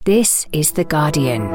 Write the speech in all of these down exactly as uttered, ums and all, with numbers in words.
This is The Guardian.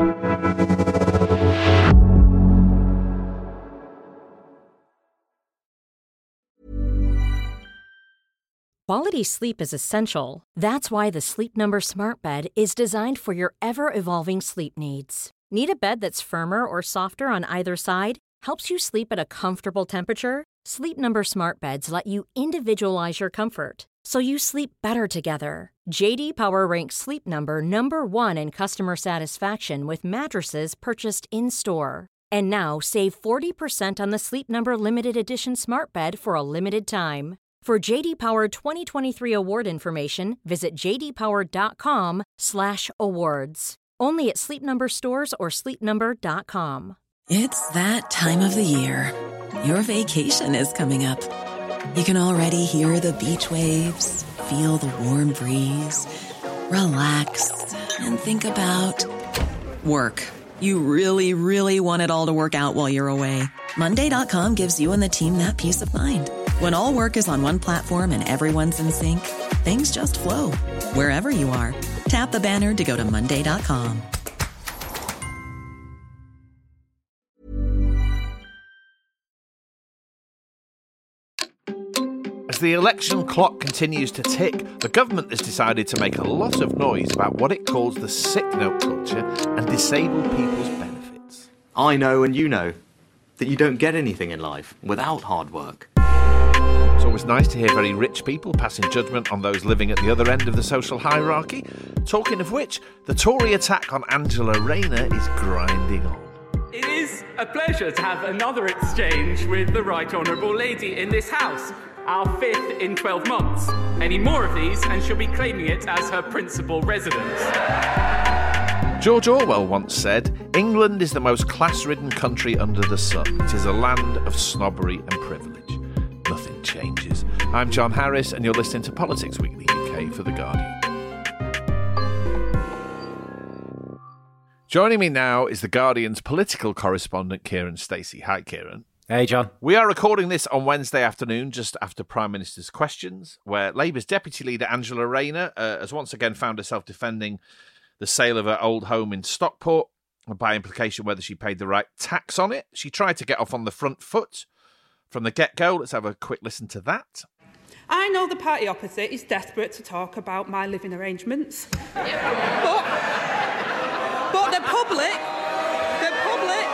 Quality sleep is essential. That's why the Sleep Number Smart Bed is designed for your ever-evolving sleep needs. Need a bed that's firmer or softer on either side? Helps you sleep at a comfortable temperature? Sleep Number Smart Beds let you individualize your comfort, so you sleep better together. J D Power ranks Sleep Number number one in customer satisfaction with mattresses purchased in-store. And now save forty percent on the Sleep Number Limited Edition Smart Bed for a limited time. For J D Power twenty twenty-three award information, visit jdpower.com slash awards. Only at Sleep Number stores or sleep number dot com. It's that time of the year. Your vacation is coming up. You can already hear the beach waves, feel the warm breeze, relax, and think about work. You really, really want it all to work out while you're away. Monday dot com gives you and the team that peace of mind. When all work is on one platform and everyone's in sync, things just flow. Wherever you are, tap the banner to go to monday dot com. As the election clock continues to tick, the government has decided to make a lot of noise about what it calls the sick note culture and disabled people's benefits. I know and you know that you don't get anything in life without hard work. It's always nice to hear very rich people passing judgment on those living at the other end of the social hierarchy. Talking of which, the Tory attack on Angela Rayner is grinding on. It is a pleasure to have another exchange with the Right Honourable Lady in this House, our fifth in twelve months. Any more of these and she'll be claiming it as her principal residence. George Orwell once said, "England is the most class-ridden country under the sun. It is a land of snobbery and privilege." Nothing changes. I'm John Harris, and you're listening to Politics Weekly U K for The Guardian. Joining me now is The Guardian's political correspondent, Kieran Stacey. Hi, Kieran. Hey, John. We are recording this on Wednesday afternoon, just after Prime Minister's Questions, where Labour's Deputy Leader Angela Rayner uh, has once again found herself defending the sale of her old home in Stockport, and by implication whether she paid the right tax on it. She tried to get off on the front foot from the get-go. Let's have a quick listen to that. I know the party opposite is desperate to talk about my living arrangements. but, but the public, the public,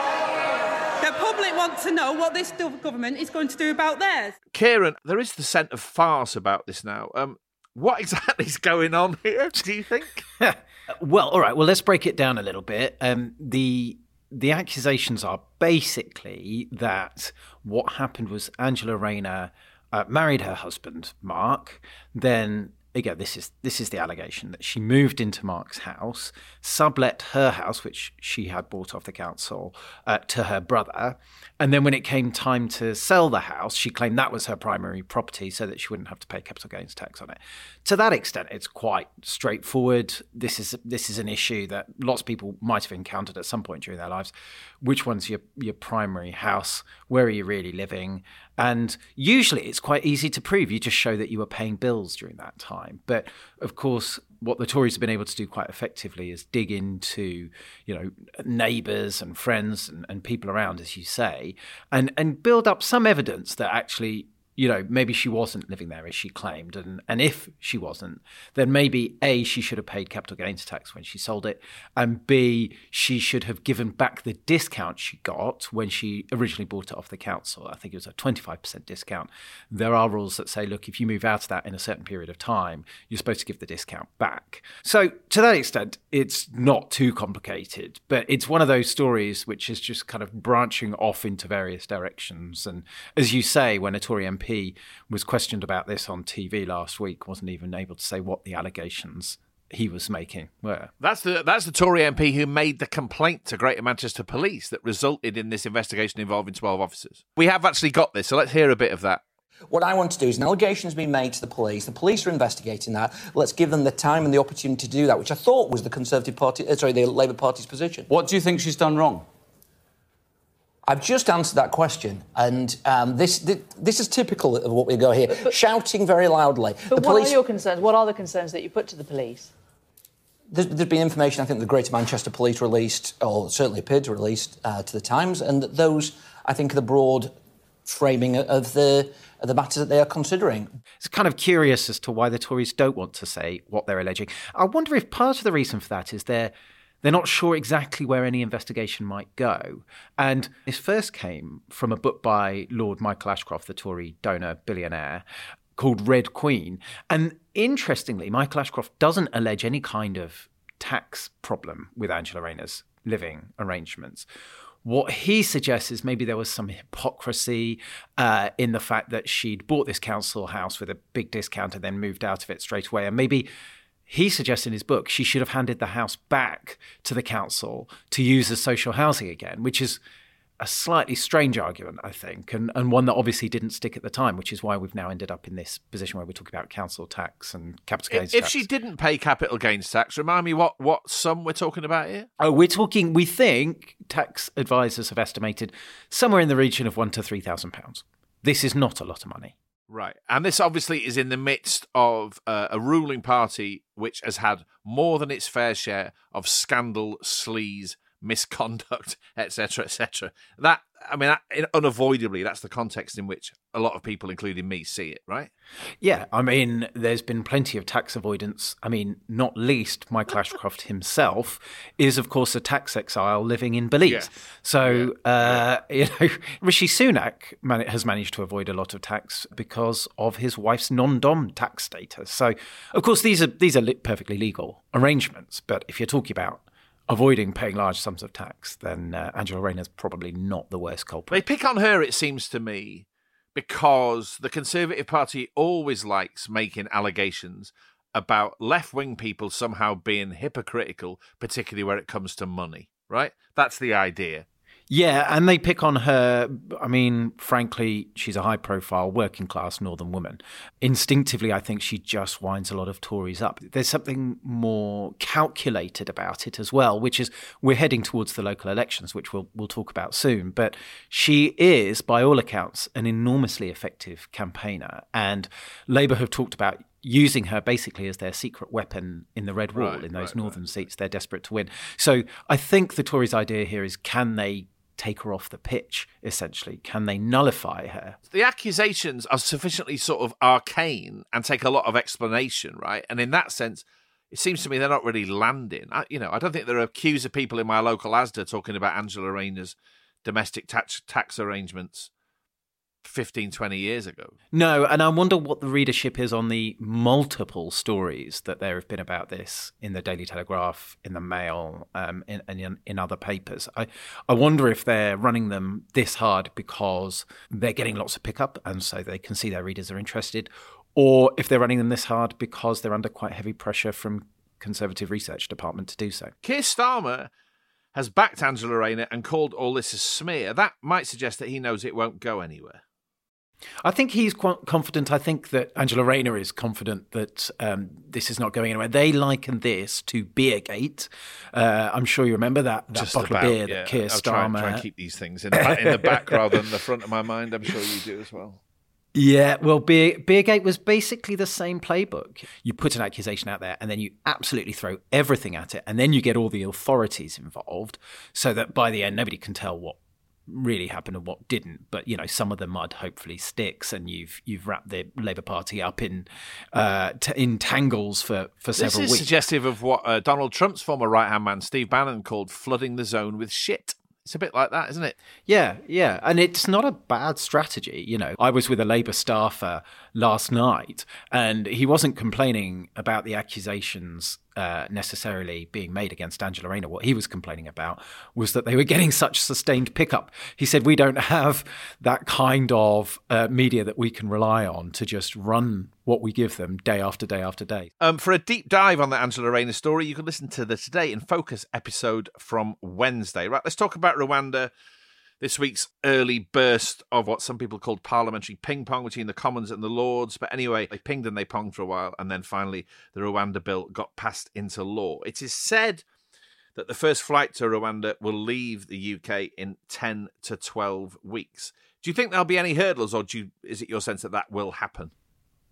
the public want to know what this government is going to do about theirs. Kieran, there is the scent of farce about this now. Um, what exactly is going on here, do you think? Well, all right. Well, let's break it down a little bit. Um, the the accusations are basically that what happened was Angela Rayner uh, married her husband, Mark. Then, again, this is this is the allegation that she moved into Mark's house, sublet her house, which she had bought off the council, uh, to her brother. And then when it came time to sell the house, she claimed that was her primary property so that she wouldn't have to pay capital gains tax on it. To that extent, it's quite straightforward. This is this is an issue that lots of people might have encountered at some point during their lives. Which one's your, your primary house? Where are you really living? And usually it's quite easy to prove. You just show that you were paying bills during that time. But of course, what the Tories have been able to do quite effectively is dig into, you know, neighbours and friends and, and people around, as you say, and, and build up some evidence that actually, you know, maybe she wasn't living there as she claimed. And, and if she wasn't, then maybe A, she should have paid capital gains tax when she sold it, and B, she should have given back the discount she got when she originally bought it off the council. I think it was a twenty-five percent discount. There are rules that say, look, if you move out of that in a certain period of time, you're supposed to give the discount back. So to that extent, it's not too complicated, but it's one of those stories which is just kind of branching off into various directions. And as you say, when a Tory M P was questioned about this on T V last week, wasn't even able to say what the allegations he was making were. That's the that's the Tory M P who made the complaint to Greater Manchester Police that resulted in this investigation involving twelve officers. We have actually got this, so let's hear a bit of that. What I want to do is an allegation has been made to the police. The police are investigating that. Let's give them the time and the opportunity to do that, which I thought was the Conservative Party, uh, sorry, the Labour Party's position. What do you think she's done wrong? I've just answered that question, and um, this, this this is typical of what we go here, but, but, shouting very loudly. But the what police... are your concerns? What are the concerns that you put to the police? There's, there's been information, I think, the Greater Manchester Police released, or certainly appeared to release, uh, to the Times, and that those, I think, are the broad framing of the of the matters that they are considering. It's kind of curious as to why the Tories don't want to say what they're alleging. I wonder if part of the reason for that is they're they're not sure exactly where any investigation might go. And this first came from a book by Lord Michael Ashcroft, the Tory donor billionaire, called Red Queen. And interestingly, Michael Ashcroft doesn't allege any kind of tax problem with Angela Rayner's living arrangements. What he suggests is maybe there was some hypocrisy uh, in the fact that she'd bought this council house with a big discount and then moved out of it straight away. And maybe he suggests in his book she should have handed the house back to the council to use as social housing again, which is a slightly strange argument, I think, and, and one that obviously didn't stick at the time, which is why we've now ended up in this position where we're talking about council tax and capital gains if, tax. If she didn't pay capital gains tax, remind me what, what sum we're talking about here? Oh, we're talking, we think tax advisors have estimated somewhere in the region of one to three thousand pounds. This is not a lot of money. Right. And this obviously is in the midst of uh, a ruling party which has had more than its fair share of scandal, sleaze, misconduct, et cetera, et cetera. That, I mean, that, unavoidably, that's the context in which a lot of people, including me, see it, right? Yeah, I mean, there's been plenty of tax avoidance. I mean, not least Michael Ashcroft himself is, of course, a tax exile living in Belize. Yeah. So, yeah. Uh, yeah. you know, Rishi Sunak man- has managed to avoid a lot of tax because of his wife's non-dom tax status. So, of course, these are these are li- perfectly legal arrangements. But if you're talking about avoiding paying large sums of tax, then uh, Angela Rayner's probably not the worst culprit. They pick on her, it seems to me, because the Conservative Party always likes making allegations about left-wing people somehow being hypocritical, particularly where it comes to money, right? That's the idea. Yeah, and they pick on her. I mean, frankly, she's a high-profile, working-class northern woman. Instinctively, I think she just winds a lot of Tories up. There's something more calculated about it as well, which is we're heading towards the local elections, which we'll we'll talk about soon. But she is, by all accounts, an enormously effective campaigner, and Labour have talked about using her basically as their secret weapon in the Red Wall, right, in those right, northern right. seats they're desperate to win. So I think the Tories' idea here is, can they take her off the pitch, essentially? Can they nullify her? The accusations are sufficiently sort of arcane and take a lot of explanation, right? And in that sense, it seems to me they're not really landing. I, you know, I don't think there are queues of people in my local Asda talking about Angela Rayner's domestic tax, tax arrangements fifteen, twenty years ago. No, and I wonder what the readership is on the multiple stories that there have been about this in the Daily Telegraph, in the Mail, um, in, in, in other papers. I, I wonder if they're running them this hard because they're getting lots of pickup and so they can see their readers are interested, or if they're running them this hard because they're under quite heavy pressure from Conservative Research Department to do so. Keir Starmer has backed Angela Rayner and called all this a smear. That might suggest that he knows it won't go anywhere. I think he's quite confident. I think that Angela Rayner is confident that um, this is not going anywhere. They liken this to Beergate. Uh, I'm sure you remember that, that Just bottle about, of beer yeah. that Keir I'll Starmer... try and, try and keep these things in the, back, in the back rather than the front of my mind. I'm sure you do as well. Yeah, well, Beer, Beergate was basically the same playbook. You put an accusation out there and then you absolutely throw everything at it, and then you get all the authorities involved so that by the end nobody can tell what really happened and what didn't. But, you know, some of the mud hopefully sticks and you've you've wrapped the Labour Party up in uh, t- in tangles for, for several weeks. This is weeks. suggestive of what uh, Donald Trump's former right-hand man, Steve Bannon, called flooding the zone with shit. It's a bit like that, isn't it? Yeah, yeah. And it's not a bad strategy. You know, I was with a Labour staffer last night and he wasn't complaining about the accusations uh, necessarily being made against Angela Rayner. What he was complaining about was that they were getting such sustained pickup. He said, we don't have that kind of uh, media that we can rely on to just run what we give them day after day after day. Um, for a deep dive on the Angela Rayner story, you can listen to the Today in Focus episode from Wednesday. Right, let's talk about Rwanda. This week's early burst of what some people called parliamentary ping-pong between the Commons and the Lords. But anyway, they pinged and they ponged for a while, and then finally the Rwanda bill got passed into law. It is said that the first flight to Rwanda will leave the U K in ten to twelve weeks. Do you think there'll be any hurdles, or do you, is it your sense that that will happen?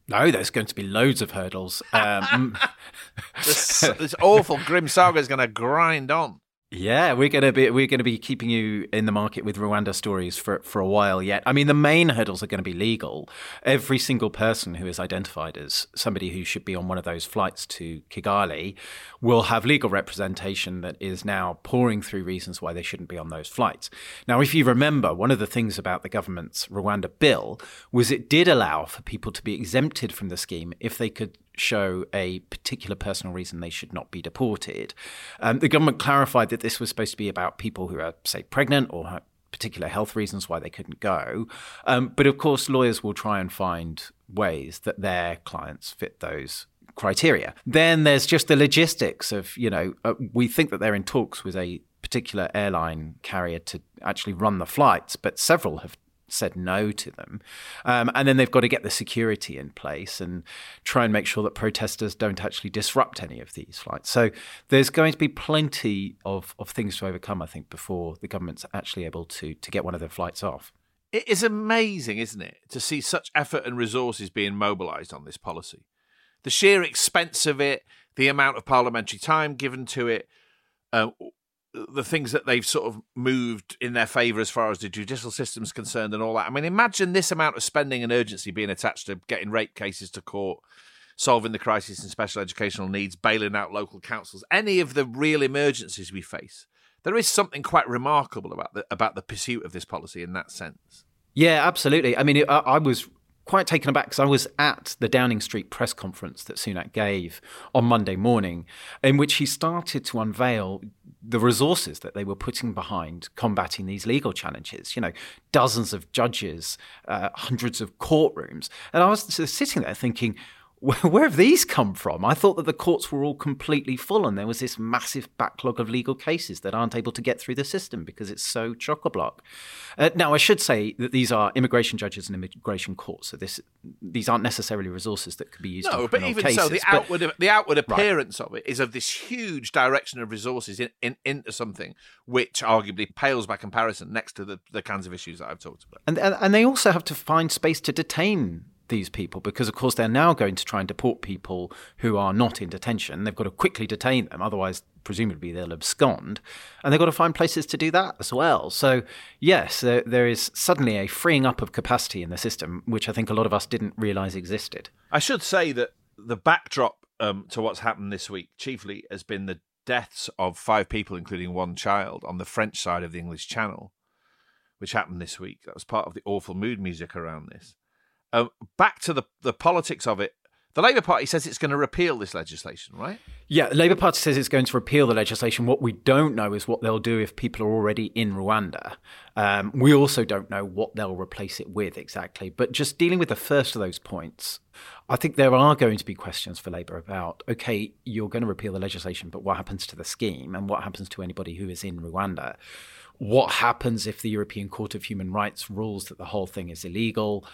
No, there's going to be loads of hurdles. Um, this, this awful grim saga is going to grind on. Yeah, we're gonna be we're gonna be keeping you in the market with Rwanda stories for for a while yet. I mean, the main hurdles are going to be legal. Every single person who is identified as somebody who should be on one of those flights to Kigali will have legal representation that is now pouring through reasons why they shouldn't be on those flights. Now, if you remember, one of the things about the government's Rwanda bill was it did allow for people to be exempted from the scheme if they could show a particular personal reason they should not be deported. Um, the government clarified that this was supposed to be about people who are, say, pregnant or have particular health reasons why they couldn't go. Um, but of course, lawyers will try and find ways that their clients fit those criteria. Then there's just the logistics of, you know, uh, we think that they're in talks with a particular airline carrier to actually run the flights, but several have said no to them. Um, and then they've got to get the security in place and try and make sure that protesters don't actually disrupt any of these flights. So there's going to be plenty of, of things to overcome, I think, before the government's actually able to, to get one of their flights off. It is amazing, isn't it, to see such effort and resources being mobilised on this policy. The sheer expense of it, the amount of parliamentary time given to it, uh, the things that they've sort of moved in their favour as far as the judicial system's concerned and all that. I mean, imagine this amount of spending and urgency being attached to getting rape cases to court, solving the crisis in special educational needs, bailing out local councils, any of the real emergencies we face. There is something quite remarkable about the, about the pursuit of this policy in that sense. Yeah, absolutely. I mean, I, I was quite taken aback because I was at the Downing Street press conference that Sunak gave on Monday morning, in which he started to unveil the resources that they were putting behind combating these legal challenges. You know, dozens of judges, uh, hundreds of courtrooms. And I was sitting there thinking, where have these come from? I thought that the courts were all completely full and there was this massive backlog of legal cases that aren't able to get through the system because it's so chock-a-block. Uh, now, I should say that these are immigration judges and immigration courts, so this these aren't necessarily resources that could be used no, in but criminal even cases. so, the but, outward the outward appearance right. of it is of this huge direction of resources in, in, into something which arguably pales by comparison next to the, the kinds of issues that I've talked about. And, and and they also have to find space to detain these people because, of course, they're now going to try and deport people who are not in detention. They've got to quickly detain them, otherwise, presumably, they'll abscond. And they've got to find places to do that as well. So, yes, there, there is suddenly a freeing up of capacity in the system, which I think a lot of us didn't realise existed. I should say that the backdrop um, to what's happened this week chiefly has been the deaths of five people, including one child, on the French side of the English Channel, which happened this week. That was part of the awful mood music around this. Um, back to the, the politics of it, the Labour Party says it's going to repeal this legislation, right? Yeah, the Labour Party says it's going to repeal the legislation. What we don't know is what they'll do if people are already in Rwanda. Um, we also don't know what they'll replace it with exactly. But just dealing with the first of those points, I think there are going to be questions for Labour about, OK, you're going to repeal the legislation, but what happens to the scheme and what happens to anybody who is in Rwanda? What happens if the European Court of Human Rights rules that the whole thing is illegal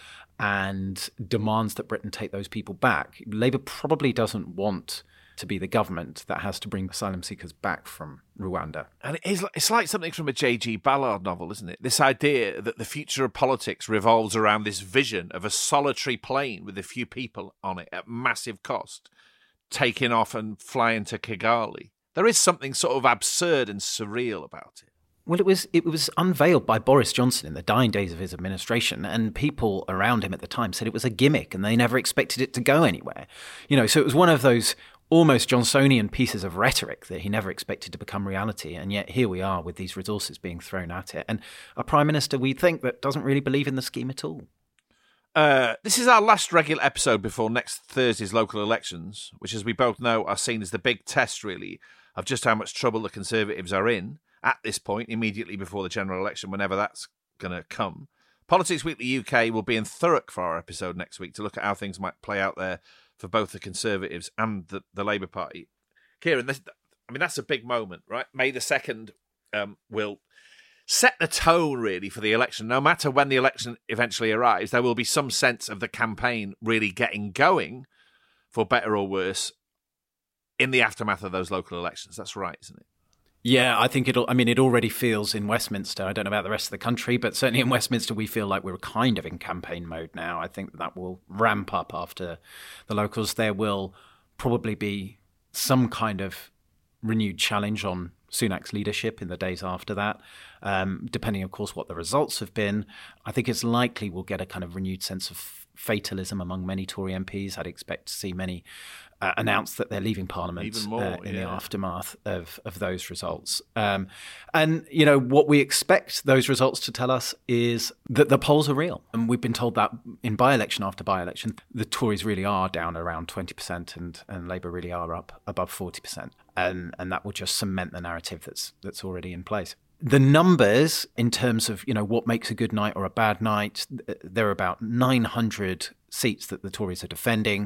and demands that Britain take those people back? Labour probably doesn't want to be the government that has to bring asylum seekers back from Rwanda. And it is, it's like something from a J G Ballard novel, isn't it? This idea that the future of politics revolves around this vision of a solitary plane with a few people on it at massive cost, taking off and flying to Kigali. There is something sort of absurd and surreal about it. Well, it was it was unveiled by Boris Johnson in the dying days of his administration, and people around him at the time said it was a gimmick and they never expected it to go anywhere. You know, so it was one of those almost Johnsonian pieces of rhetoric that he never expected to become reality, and yet here we are with these resources being thrown at it. And a Prime Minister, we think, that doesn't really believe in the scheme at all. Uh, this is our last regular episode before next Thursday's local elections, which, as we both know, are seen as the big test, really, of just how much trouble the Conservatives are in at this point, immediately before the general election, whenever that's going to come. Politics Weekly U K will be in Thurrock for our episode next week to look at how things might play out there for both the Conservatives and the, the Labour Party. Kieran, this, I mean, that's a big moment, right? May the second um, will set the tone, really, for the election. No matter when the election eventually arrives, there will be some sense of the campaign really getting going, for better or worse, in the aftermath of those local elections. That's right, isn't it? Yeah, I think it'll, I mean, it already feels in Westminster. I don't know about the rest of the country, but certainly in Westminster, we feel like we're kind of in campaign mode now. I think that will ramp up after the locals. There will probably be some kind of renewed challenge on Sunak's leadership in the days after that, um, depending, of course, what the results have been. I think it's likely we'll get a kind of renewed sense of fatalism among many Tory M Ps. I'd expect to see many uh, announce that they're leaving Parliament Even more, uh, in yeah. the aftermath of, of those results. Um, and, you know, what we expect those results to tell us is that the polls are real. And we've been told that in by-election after by-election, the Tories really are down around twenty percent and, and Labour really are up above forty percent. And, and that will just cement the narrative that's that's already in place. The numbers in terms of, you know, what makes a good night or a bad night, there are about nine hundred seats that the Tories are defending.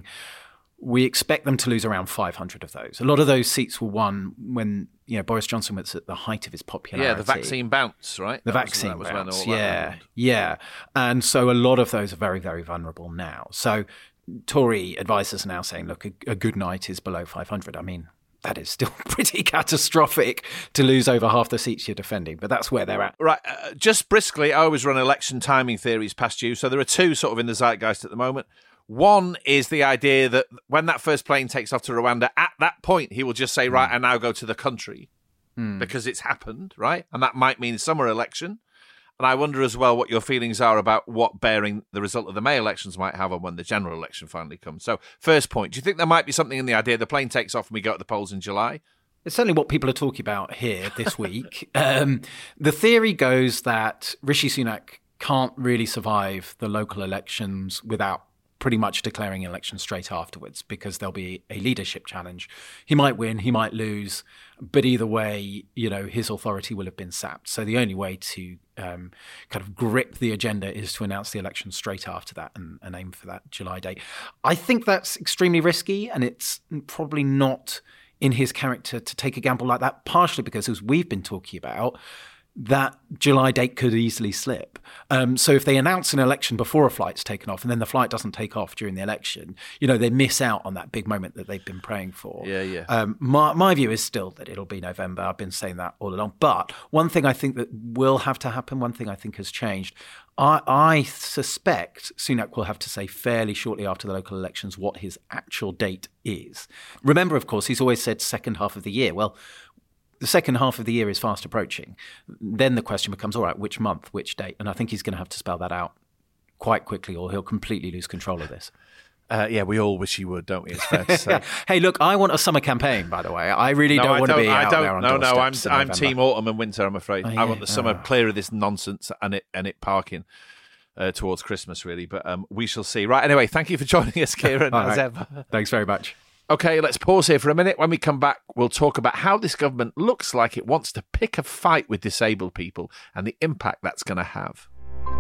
We expect them to lose around five hundred of those. A lot of those seats were won when, you know, Boris Johnson was at the height of his popularity. Yeah, the vaccine bounce, right? The That vaccine was, that was bounce, when all that yeah, happened. yeah. And so a lot of those are very, very vulnerable now. So Tory advisors are now saying, look, a, a good night is below five hundred. I mean, that is still pretty catastrophic to lose over half the seats you're defending, but that's where they're at. Right, uh, just briskly, I always run election timing theories past you. So there are two sort of in the zeitgeist at the moment. One is the idea that when that first plane takes off to Rwanda, at that point, he will just say, right, I now go to the country Mm. because it's happened, right? And that might mean summer election. And I wonder as well what your feelings are about what bearing the result of the May elections might have on when the general election finally comes. So first point, do you think there might be something in the idea the plane takes off and we go to the polls in July? It's certainly what people are talking about here this week. um, the theory goes that Rishi Sunak can't really survive the local elections without pretty much declaring an election straight afterwards because there'll be a leadership challenge. He might win, he might lose, but either way, you know, his authority will have been sapped. So the only way to um, kind of grip the agenda is to announce the election straight after that and, and aim for that July date. I think that's extremely risky, and it's probably not in his character to take a gamble like that, partially because, as we've been talking about, that July date could easily slip. Um, so if they announce an election before a flight's taken off and then the flight doesn't take off during the election, you know, they miss out on that big moment that they've been praying for. Yeah, yeah. Um, my, my view is still that it'll be November. I've been saying that all along. But one thing I think that will have to happen, one thing I think has changed, I, I suspect Sunak will have to say fairly shortly after the local elections what his actual date is. Remember, of course, he's always said second half of the year. Well, the second half of the year is fast approaching. Then the question becomes, all right, which month, which date? And I think he's going to have to spell that out quite quickly or he'll completely lose control of this. Uh, yeah, we all wish he would, don't we? It's fair to say. Hey, look, I want a summer campaign, by the way. I really no, don't I want don't, to be I out don't, there on No, no, I'm, doorsteps in I'm November. team autumn and winter, I'm afraid. Oh, I yeah. want the summer Oh. clear of this nonsense and it and it parking uh, towards Christmas, really. But um, we shall see. Right, anyway, thank you for joining us, Kieran, All as right. ever. Thanks very much. Okay, let's pause here for a minute. When we come back, we'll talk about how this government looks like it wants to pick a fight with disabled people and the impact that's going to have.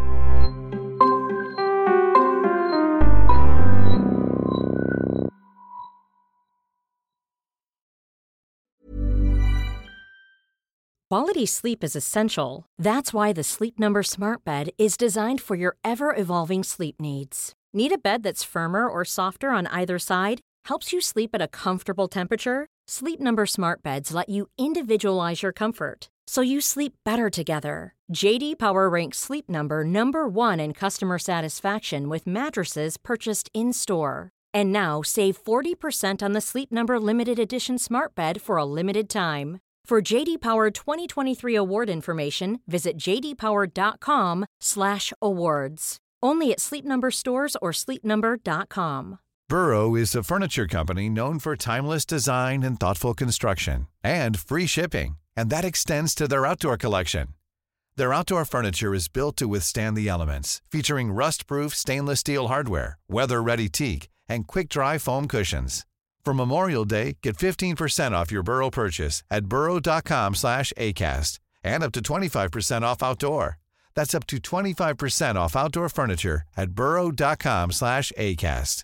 Quality sleep is essential. That's why the Sleep Number Smart Bed is designed for your ever-evolving sleep needs. Need a bed that's firmer or softer on either side? Helps you sleep at a comfortable temperature? Sleep Number Smart Beds let you individualize your comfort, so you sleep better together. J D Power ranks Sleep Number number one in customer satisfaction with mattresses purchased in-store. And now save forty percent on the Sleep Number Limited Edition Smart Bed for a limited time. For J D Power twenty twenty-three award information, visit j d power dot com slash awards. Only at Sleep Number stores or sleep number dot com. Burrow is a furniture company known for timeless design and thoughtful construction, and free shipping, and that extends to their outdoor collection. Their outdoor furniture is built to withstand the elements, featuring rust-proof stainless steel hardware, weather-ready teak, and quick-dry foam cushions. For Memorial Day, get fifteen percent off your Burrow purchase at burrow dot com slash acast, and up to twenty-five percent off outdoor. That's up to twenty-five percent off outdoor furniture at burrow dot com slash acast.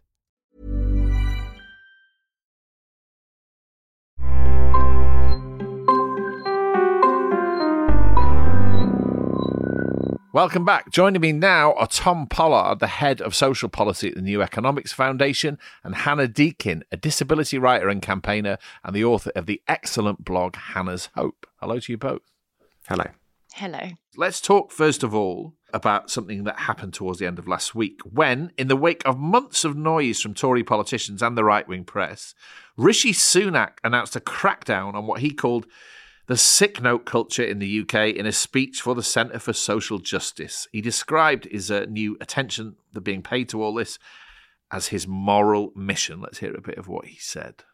Welcome back. Joining me now are Tom Pollard, the head of social policy at the New Economics Foundation, and Hannah Deakin, a disability writer and campaigner and the author of the excellent blog Hannah's Hope. Hello to you both. Hello. Hello. Let's talk, first of all, about something that happened towards the end of last week when, in the wake of months of noise from Tory politicians and the right-wing press, Rishi Sunak announced a crackdown on what he called the sick note culture in the U K in a speech for the Centre for Social Justice. He described his uh, new attention that being paid to all this as his moral mission. Let's hear a bit of what he said.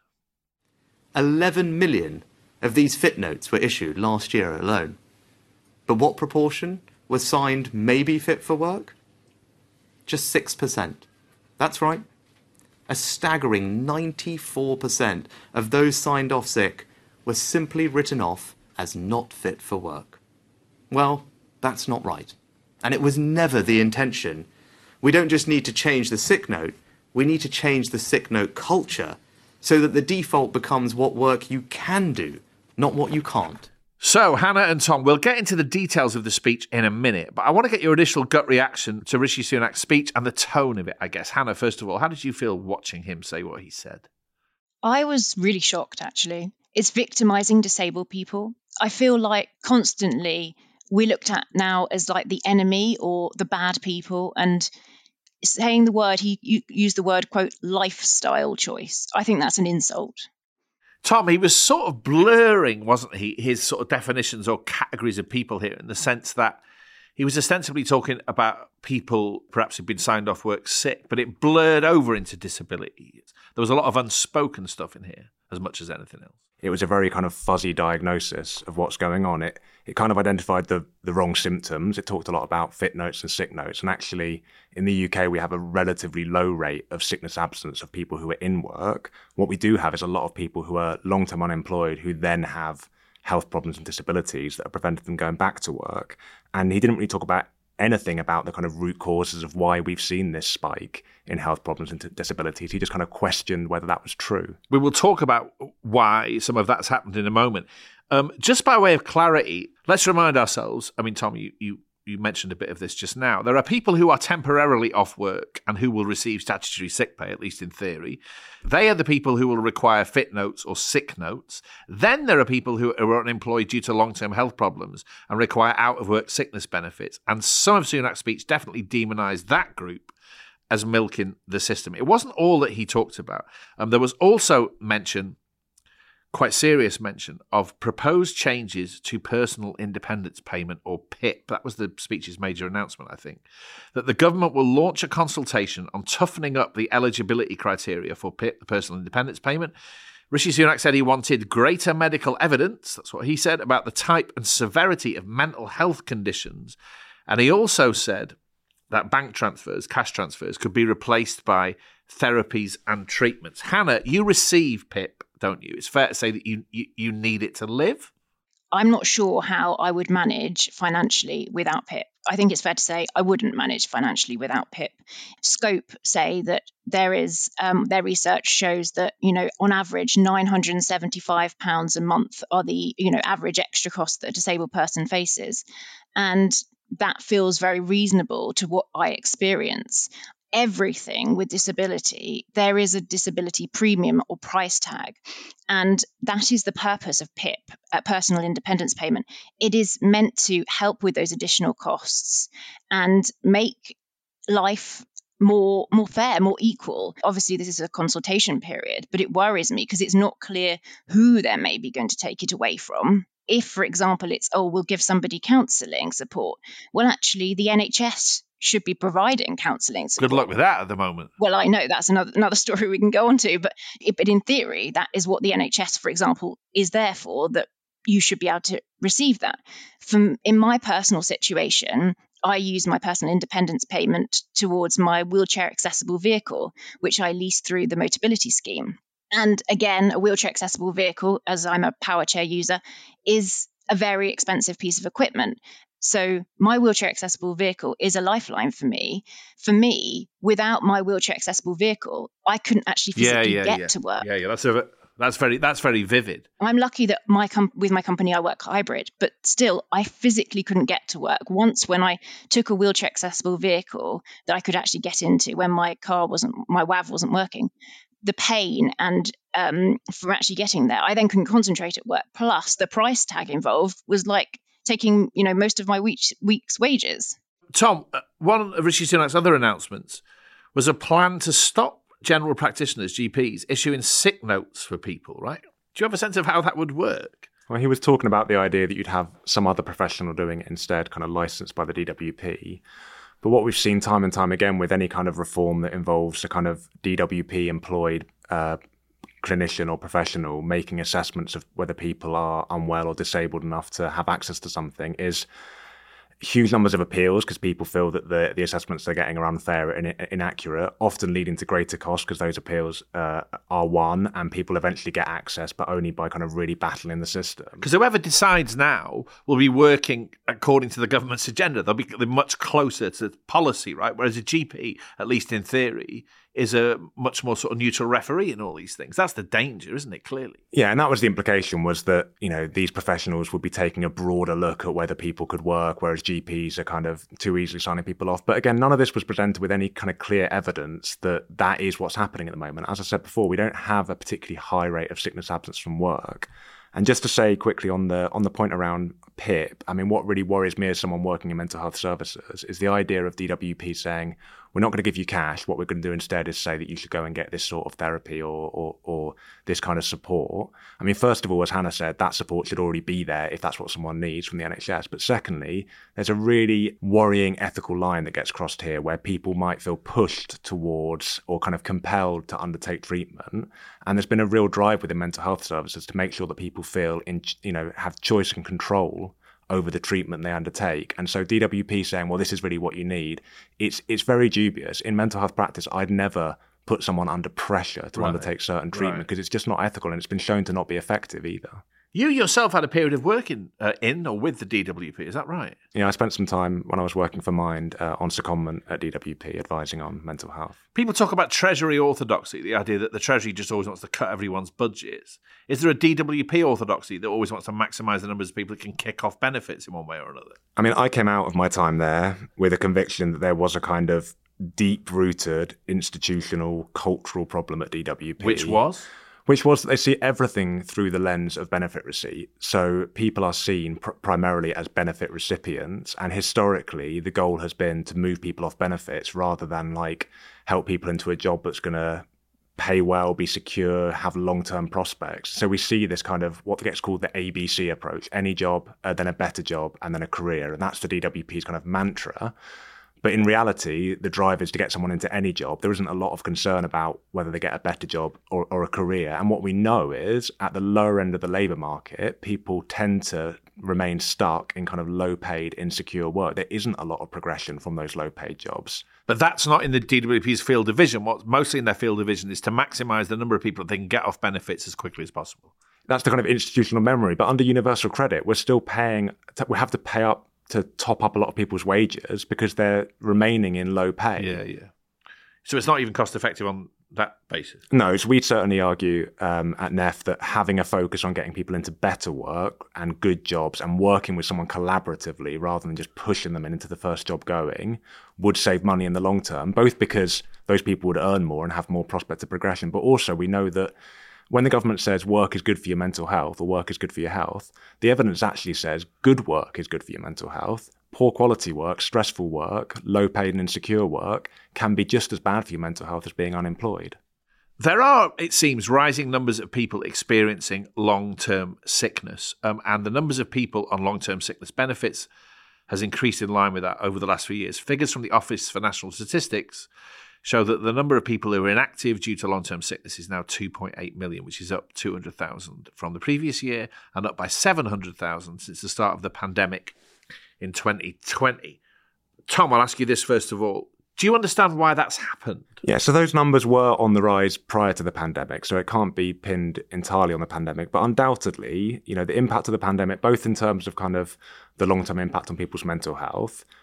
eleven million of these fit notes were issued last year alone. But what proportion was signed maybe fit for work? Just six percent. That's right. A staggering ninety-four percent of those signed off sick were simply written off as not fit for work. Well, that's not right. And it was never the intention. We don't just need to change the sick note, we need to change the sick note culture so that the default becomes what work you can do, not what you can't. So, Hannah and Tom, we'll get into the details of the speech in a minute, but I want to get your initial gut reaction to Rishi Sunak's speech and the tone of it, I guess. Hannah, first of all, how did you feel watching him say what he said? I was really shocked, actually. It's victimising disabled people. I feel like constantly we're looked at now as like the enemy or the bad people, and saying the word, he used the word, quote, lifestyle choice. I think that's an insult. Tom, he was sort of blurring, wasn't he, his sort of definitions or categories of people here, in the sense that he was ostensibly talking about people perhaps who'd been signed off work sick, but it blurred over into disability. There was a lot of unspoken stuff in here, as much as anything else. It was a very kind of fuzzy diagnosis of what's going on. It it kind of identified the, the wrong symptoms. It talked a lot about fit notes and sick notes. And actually, in the U K, we have a relatively low rate of sickness absence of people who are in work. What we do have is a lot of people who are long-term unemployed who then have health problems and disabilities that have prevented them going back to work. And he didn't really talk about anything about the kind of root causes of why we've seen this spike in health problems and disabilities. He just kind of questioned whether that was true. We will talk about why some of that's happened in a moment. Um, just by way of clarity, let's remind ourselves, I mean, Tom, you, you, you mentioned a bit of this just now. There are people who are temporarily off work and who will receive statutory sick pay, at least in theory. They are the people who will require fit notes or sick notes. Then there are people who are unemployed due to long-term health problems and require out-of-work sickness benefits. And some of Sunak's speech definitely demonised that group as milking the system. It wasn't all that he talked about. Um, there was also mention, quite serious mention, of proposed changes to personal independence payment, or P I P. That was the speech's major announcement, I think. That the government will launch a consultation on toughening up the eligibility criteria for P I P, the personal independence payment. Rishi Sunak said he wanted greater medical evidence, that's what he said, about the type and severity of mental health conditions. And he also said that bank transfers, cash transfers, could be replaced by therapies and treatments. Hannah, you receive P I P, don't you? It's fair to say that you, you, you need it to live? I'm not sure how I would manage financially without P I P. I think it's fair to say I wouldn't manage financially without P I P. Scope say that there is, um, their research shows that, you know, on average, nine hundred seventy-five pounds a month are the, you know, average extra cost that a disabled person faces. And that feels very reasonable to what I experience. Everything with disability, there is a disability premium or price tag. And that is the purpose of P I P, uh, personal independence payment. It is meant to help with those additional costs and make life more more fair, more equal. Obviously, this is a consultation period, but it worries me because it's not clear who they're maybe going to take it away from. If, for example, it's, oh, we'll give somebody counselling support. Well, actually, the N H S should be providing counselling support. Good luck with that at the moment. Well, I know that's another another story we can go on to, but, but in theory, that is what the N H S, for example, is there for, that you should be able to receive that. From, in my personal situation, I use my personal independence payment towards my wheelchair accessible vehicle, which I lease through the Motability scheme. And again, a wheelchair accessible vehicle, as I'm a power chair user, is a very expensive piece of equipment. So my wheelchair accessible vehicle is a lifeline for me. For me, without my wheelchair accessible vehicle, I couldn't actually physically yeah, yeah, get yeah. to work. Yeah, yeah, that's a That's very that's very vivid. I'm lucky that my com- with my company I work hybrid, but still I physically couldn't get to work. Once when I took a wheelchair accessible vehicle that I could actually get into when my car wasn't, my W A V wasn't working, the pain and um, from actually getting there, I then couldn't concentrate at work. Plus the price tag involved was like taking, you know, most of my week's, week's wages. Tom, one of Rishi Sunak's other announcements was a plan to stop general practitioners, G Ps, issuing sick notes for people, right? Do you have a sense of how that would work? Well, he was talking about the idea that you'd have some other professional doing it instead, kind of licensed by the D W P. But what we've seen time and time again with any kind of reform that involves a kind of D W P employed uh, clinician or professional making assessments of whether people are unwell or disabled enough to have access to something is huge numbers of appeals because people feel that the, the assessments they're getting are unfair and inaccurate, often leading to greater costs because those appeals uh, are won and people eventually get access, but only by kind of really battling the system. Because whoever decides now will be working according to the government's agenda. They'll be they're much closer to policy, right? Whereas a G P, at least in theory, is a much more sort of neutral referee in all these things. That's the danger, isn't it, clearly? Yeah, and that was the implication, was that, you know, these professionals would be taking a broader look at whether people could work, whereas G Ps are kind of too easily signing people off. But again, none of this was presented with any kind of clear evidence that that is what's happening at the moment. As I said before, we don't have a particularly high rate of sickness absence from work. And just to say quickly on the on the point around P I P, I mean, what really worries me as someone working in mental health services is the idea of D W P saying, we're not going to give you cash. What we're going to do instead is say that you should go and get this sort of therapy or, or or this kind of support. I mean, first of all, as Hannah said, that support should already be there if that's what someone needs from the N H S. But secondly, there's a really worrying ethical line that gets crossed here where people might feel pushed towards or kind of compelled to undertake treatment. And there's been a real drive within mental health services to make sure that people feel, in, you know, have choice and control over the treatment they undertake. And so D W P saying, well, this is really what you need, it's it's very dubious. In mental health practice, I'd never put someone under pressure to right. undertake certain treatment because right. it's just not ethical and it's been shown to not be effective either. You yourself had a period of working uh, in or with the D W P, is that right? Yeah, I spent some time when I was working for Mind uh, on secondment at D W P advising on mental health. People talk about Treasury orthodoxy, the idea that the Treasury just always wants to cut everyone's budgets. Is there a D W P orthodoxy that always wants to maximise the numbers of people that can kick off benefits in one way or another? I mean, I came out of my time there with a conviction that there was a kind of deep-rooted institutional, cultural problem at D W P. Which was? Which was that they see everything through the lens of benefit receipt. So people are seen pr- primarily as benefit recipients. And historically, the goal has been to move people off benefits rather than like help people into a job that's going to pay well, be secure, have long-term prospects. So we see this kind of what gets called the A B C approach, any job, uh, then a better job, and then a career. And that's the D W P's kind of mantra. But in reality, the drive is to get someone into any job. There isn't a lot of concern about whether they get a better job or, or a career. And what we know is at the lower end of the labour market, people tend to remain stuck in kind of low-paid, insecure work. There isn't a lot of progression from those low-paid jobs. But that's not in the D W P's field division. What's mostly in their field division is to maximise the number of people that they can get off benefits as quickly as possible. That's the kind of institutional memory. But under universal credit, we're still paying, we have to pay up to top up a lot of people's wages because they're remaining in low pay. Yeah, yeah. So it's not even cost effective on that basis? No, so we'd certainly argue um, at N E F that having a focus on getting people into better work and good jobs and working with someone collaboratively rather than just pushing them into the first job going would save money in the long term, both because those people would earn more and have more prospect of progression, but also we know that when the government says work is good for your mental health or work is good for your health, the evidence actually says good work is good for your mental health. Poor quality work, stressful work, low paid and insecure work can be just as bad for your mental health as being unemployed. There are, it seems, rising numbers of people experiencing long-term sickness, um, and the numbers of people on long-term sickness benefits has increased in line with that over the last few years. Figures from the Office for National Statistics show that the number of people who are inactive due to long-term sickness is now two point eight million, which is up two hundred thousand from the previous year and up by seven hundred thousand since the start of the pandemic in twenty twenty. Tom, I'll ask you this first of all. Do you understand why that's happened? Yeah, so those numbers were on the rise prior to the pandemic, so it can't be pinned entirely on the pandemic. But undoubtedly, you know, the impact of the pandemic, both in terms of kind of the long-term impact on people's mental health,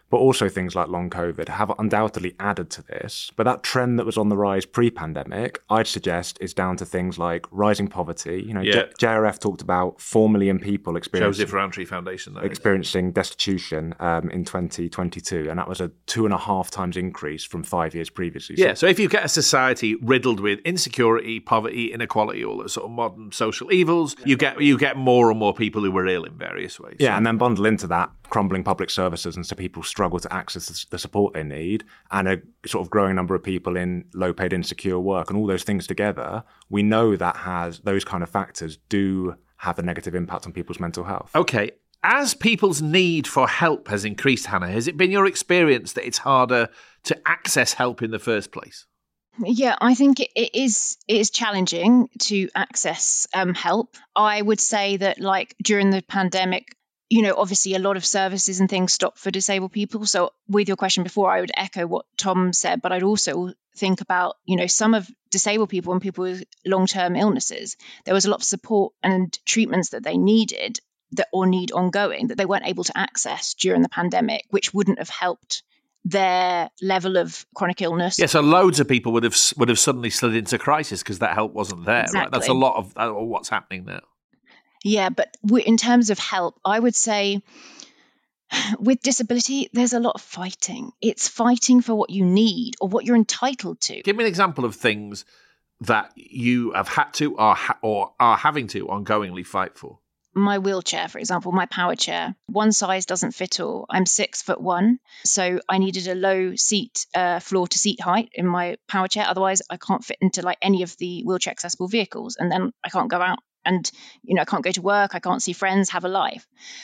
but also things like long COVID have undoubtedly added to this. But that trend that was on the rise pre-pandemic, I'd suggest is down to things like rising poverty. You know, Yeah. J- JRF talked about four million people experiencing, Joseph Rowntree Foundation, that is. experiencing destitution um, in twenty twenty-two, and that was a two and a half times increase from five years previously. Yeah, so if you get a society riddled with insecurity, poverty, inequality, all those sort of modern social evils, you get you get more and more people who are ill in various ways. Yeah, and then bundle into that crumbling public services, and so people struggle to access the support they need, and a sort of growing number of people in low-paid, insecure work, and all those things together, we know that has those kind of factors do have a negative impact on people's mental health. Okay, as people's need for help has increased, Hannah, has it been your experience that it's harder to access help in the first place? Yeah, I think it it is it is challenging to access um, help. I would say that, like, during the pandemic, you know, obviously a lot of services and things stopped for disabled people. So with your question before, I would echo what Tom said, but I'd also think about, you know, some of disabled people and people with long-term illnesses. There was a lot of support and treatments that they needed that or need ongoing that they weren't able to access during the pandemic, which wouldn't have helped their level of chronic illness. Yeah, so loads of people would have would have suddenly slid into crisis because that help wasn't there. Exactly. Right? That's a lot of uh, what's happening now. Yeah, but w- in terms of help, I would say with disability, there's a lot of fighting. It's fighting for what you need or what you're entitled to. Give me an example of things that you have had to or, ha- or are having to ongoingly fight for. My wheelchair, for example, my power chair, one size doesn't fit all. I'm six foot one, so I needed a low seat, uh, floor to seat height in my power chair. Otherwise, I can't fit into like any of the wheelchair accessible vehicles, and then I can't go out and, you know, I can't go to work, I can't see friends, have a life.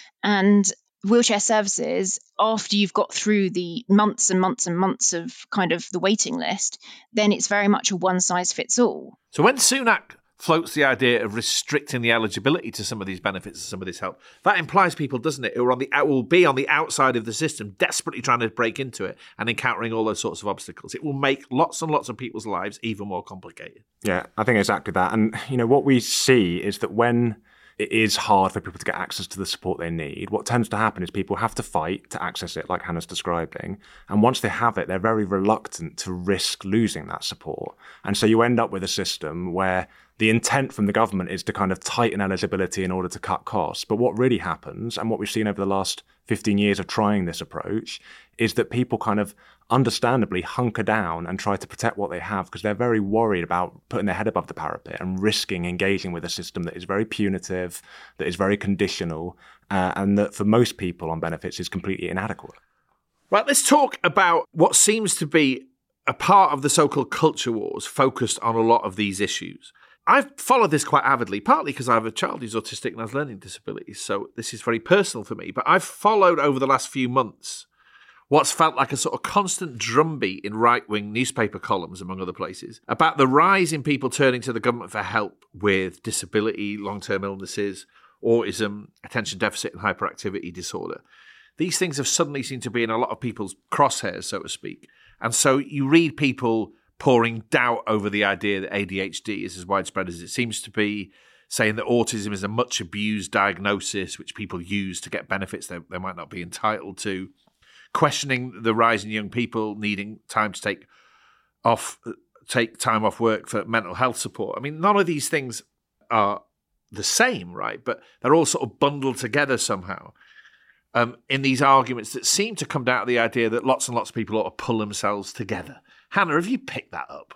And wheelchair services, after you've got through the months and months and months of kind of the waiting list, then it's very much a one size fits all. So when Sunak floats the idea of restricting the eligibility to some of these benefits and some of this help, that implies people, doesn't it, who are on the will be on the outside of the system, desperately trying to break into it and encountering all those sorts of obstacles. It will make lots and lots of people's lives even more complicated. Yeah, I think exactly that. And, you know, what we see is that when it is hard for people to get access to the support they need, what tends to happen is people have to fight to access it, like Hannah's describing. And once they have it, they're very reluctant to risk losing that support. And so you end up with a system where the intent from the government is to kind of tighten eligibility in order to cut costs. But what really happens, and what we've seen over the last fifteen years of trying this approach, is that people kind of understandably hunker down and try to protect what they have because they're very worried about putting their head above the parapet and risking engaging with a system that is very punitive, that is very conditional, uh, and that for most people on benefits is completely inadequate. Right, let's talk about what seems to be a part of the so-called culture wars focused on a lot of these issues. I've followed this quite avidly, partly because I have a child who's autistic and has learning disabilities, so this is very personal for me. But I've followed over the last few months what's felt like a sort of constant drumbeat in right-wing newspaper columns, among other places, about the rise in people turning to the government for help with disability, long-term illnesses, autism, attention deficit and hyperactivity disorder. These things have suddenly seemed to be in a lot of people's crosshairs, so to speak. And so you read people pouring doubt over the idea that A D H D is as widespread as it seems to be, saying that autism is a much abused diagnosis which people use to get benefits they, they might not be entitled to, questioning the rise in young people needing time to take off, take time off work for mental health support. I mean, none of these things are the same, right? But they're all sort of bundled together somehow um, in these arguments that seem to come down to the idea that lots and lots of people ought to pull themselves together. Hannah, have you picked that up?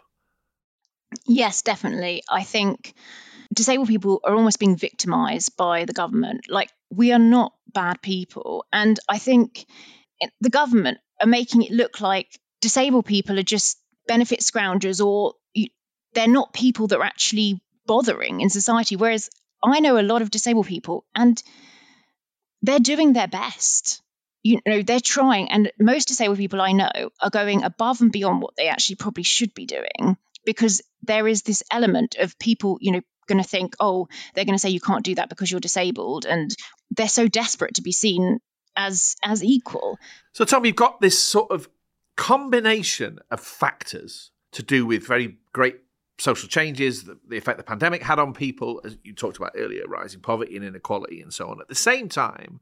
Yes, definitely. I think disabled people are almost being victimized by the government. Like, we are not bad people. And I think the government are making it look like disabled people are just benefit scroungers, or they're not people that are actually bothering in society. Whereas I know a lot of disabled people and they're doing their best. You know, they're trying, and most disabled people I know are going above and beyond what they actually probably should be doing, because there is this element of people, you know, going to think, oh, they're going to say you can't do that because you're disabled, and they're so desperate to be seen as as equal. So, Tom, you've got this sort of combination of factors to do with very great social changes, the, the effect the pandemic had on people, as you talked about earlier, rising poverty and inequality and so on. At the same time,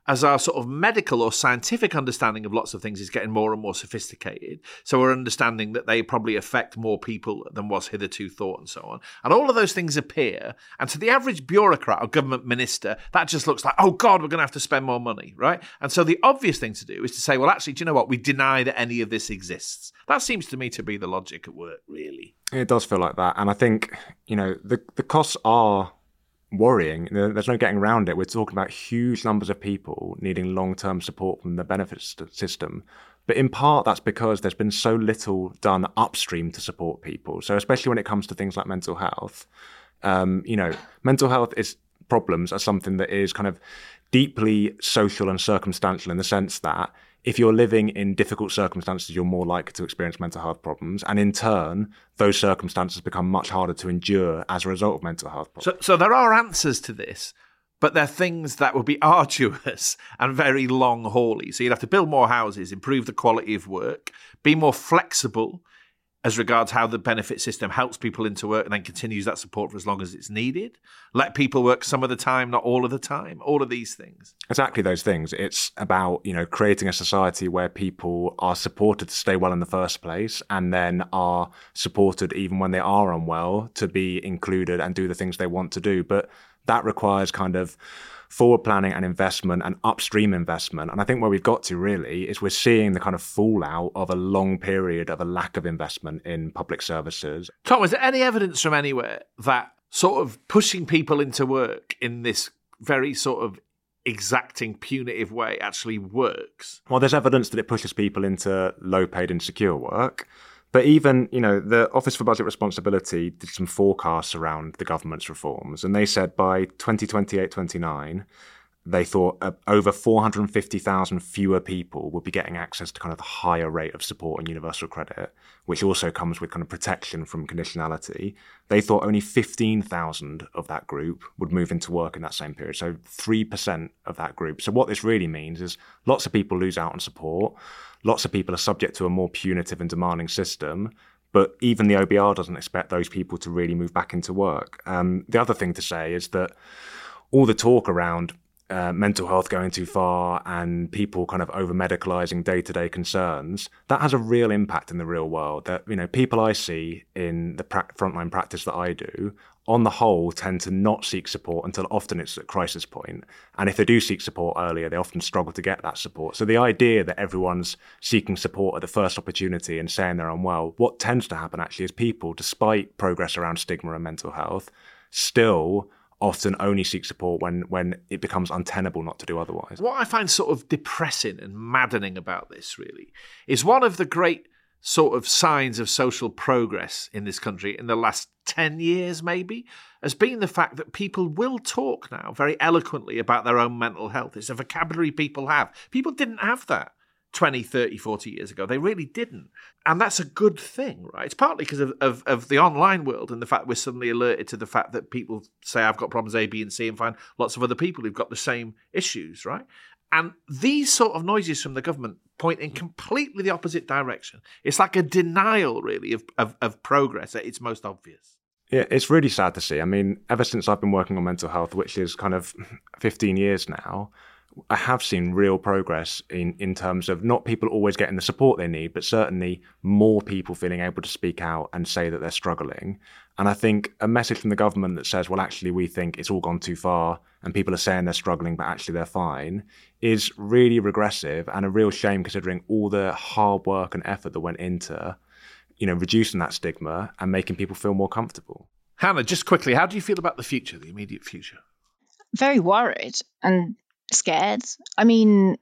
as our sort of medical or scientific understanding of lots of things is getting more and more sophisticated, so we're understanding that they probably affect more people than was hitherto thought and so on, and all of those things appear, and to the average bureaucrat or government minister, that just looks like, oh God, we're going to have to spend more money, right? And so the obvious thing to do is to say, well, actually, do you know what? We deny that any of this exists. That seems to me to be the logic at work, really. It does feel like that. And I think, you know, the, the costs are worrying. There's no getting around it. We're talking about huge numbers of people needing long-term support from the benefits system. But in part, that's because there's been so little done upstream to support people. So especially when it comes to things like mental health, um, you know, mental health is problems are something that is kind of deeply social and circumstantial in the sense that if you're living in difficult circumstances, you're more likely to experience mental health problems. And in turn, those circumstances become much harder to endure as a result of mental health problems. So, so there are answers to this, but they're things that would be arduous and very long-hauly. So you'd have to build more houses, improve the quality of work, be more flexible as regards how the benefit system helps people into work and then continues that support for as long as it's needed. Let people work some of the time, not all of the time. All of these things. Exactly those things. It's about, you know, creating a society where people are supported to stay well in the first place and then are supported even when they are unwell to be included and do the things they want to do. But that requires kind of forward planning and investment and upstream investment. And I think where we've got to really is we're seeing the kind of fallout of a long period of a lack of investment in public services. Tom, is there any evidence from anywhere that sort of pushing people into work in this very sort of exacting, punitive way actually works? Well, there's evidence that it pushes people into low-paid, insecure work. But even, you know, the Office for Budget Responsibility did some forecasts around the government's reforms, and they said by twenty twenty-eight twenty-nine, they thought uh, over four hundred fifty thousand fewer people would be getting access to kind of the higher rate of support and universal credit, which also comes with kind of protection from conditionality. They thought only fifteen thousand of that group would move into work in that same period, so three percent of that group. So what this really means is lots of people lose out on support. Lots of people are subject to a more punitive and demanding system, but even the O B R doesn't expect those people to really move back into work. Um, the other thing to say is that all the talk around uh, mental health going too far and people kind of over-medicalising day-to-day concerns, that has a real impact in the real world. That, you know, people I see in the pra- frontline practice that I do, on the whole, tend to not seek support until often it's at crisis point. And if they do seek support earlier, they often struggle to get that support. So the idea that everyone's seeking support at the first opportunity and saying they're unwell, what tends to happen actually is people, despite progress around stigma and mental health, still often only seek support when, when it becomes untenable not to do otherwise. What I find sort of depressing and maddening about this, really, is one of the great sort of signs of social progress in this country in the last ten years, maybe, has been the fact that people will talk now very eloquently about their own mental health. It's a vocabulary people have. People didn't have that twenty, thirty, forty years ago. They really didn't. And that's a good thing, right? It's partly because of, of, of the online world and the fact we're suddenly alerted to the fact that people say, I've got problems A, B, and C, and find lots of other people who've got the same issues, right? And these sort of noises from the government point in completely the opposite direction. It's like a denial, really, of, of, of progress at its most obvious. Yeah, it's really sad to see. I mean, ever since I've been working on mental health, which is kind of fifteen years now, I have seen real progress in, in terms of not people always getting the support they need, but certainly more people feeling able to speak out and say that they're struggling. And I think a message from the government that says, well, actually, we think it's all gone too far and people are saying they're struggling, but actually they're fine, is really regressive and a real shame considering all the hard work and effort that went into, you know, reducing that stigma and making people feel more comfortable. Hannah, just quickly, how do you feel about the future, the immediate future? Very worried and scared. I mean,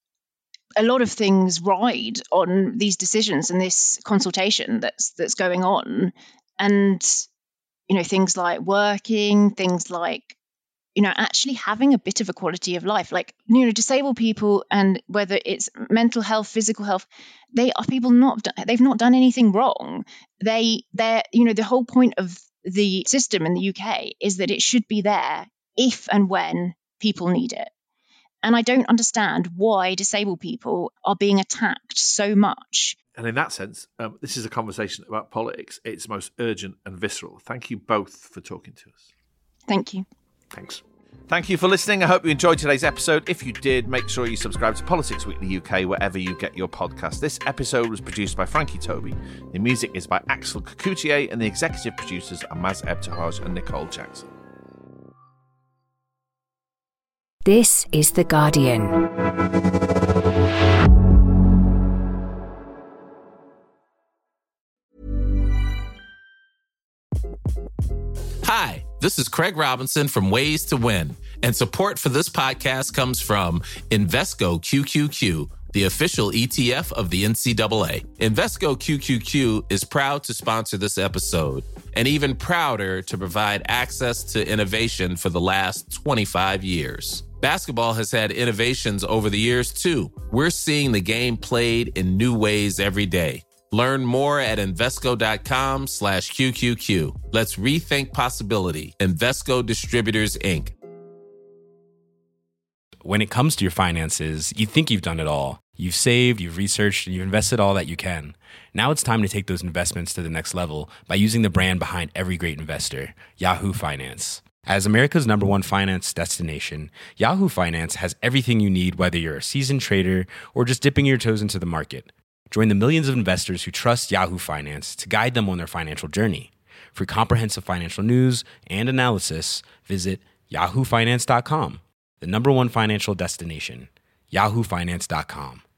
a lot of things ride on these decisions and this consultation that's that's going on. And, you know, things like working, things like, you know, actually having a bit of a quality of life. Like, you know, disabled people, and whether it's mental health, physical health, they are people not, they've not done anything wrong. They, they're, you know, the whole point of the system in the U K is that it should be there if and when people need it. And I don't understand why disabled people are being attacked so much. And in that sense, um, this is a conversation about politics. It's most urgent and visceral. Thank you both for talking to us. Thank you. Thanks. Thank you for listening. I hope you enjoyed today's episode. If you did, make sure you subscribe to Politics Weekly U K wherever you get your podcast. This episode was produced by Frankie Toby. The music is by Axel Kacoutier, and the executive producers are Maz Ebtehaj and Nicole Jackson. This is The Guardian. Hi, this is Craig Robinson from Ways to Win, and support for this podcast comes from Invesco Q Q Q, the official E T F of the N C double A. Invesco Q Q Q is proud to sponsor this episode, and even prouder to provide access to innovation for the last twenty-five years. Basketball has had innovations over the years, too. We're seeing the game played in new ways every day. Learn more at Invesco.com slash QQQ. Let's rethink possibility. Invesco Distributors, Incorporated. When it comes to your finances, you think you've done it all. You've saved, you've researched, and you've invested all that you can. Now it's time to take those investments to the next level by using the brand behind every great investor, Yahoo Finance. As America's number one finance destination, Yahoo Finance has everything you need, whether you're a seasoned trader or just dipping your toes into the market. Join the millions of investors who trust Yahoo Finance to guide them on their financial journey. For comprehensive financial news and analysis, visit yahoo finance dot com, the number one financial destination, yahoo finance dot com.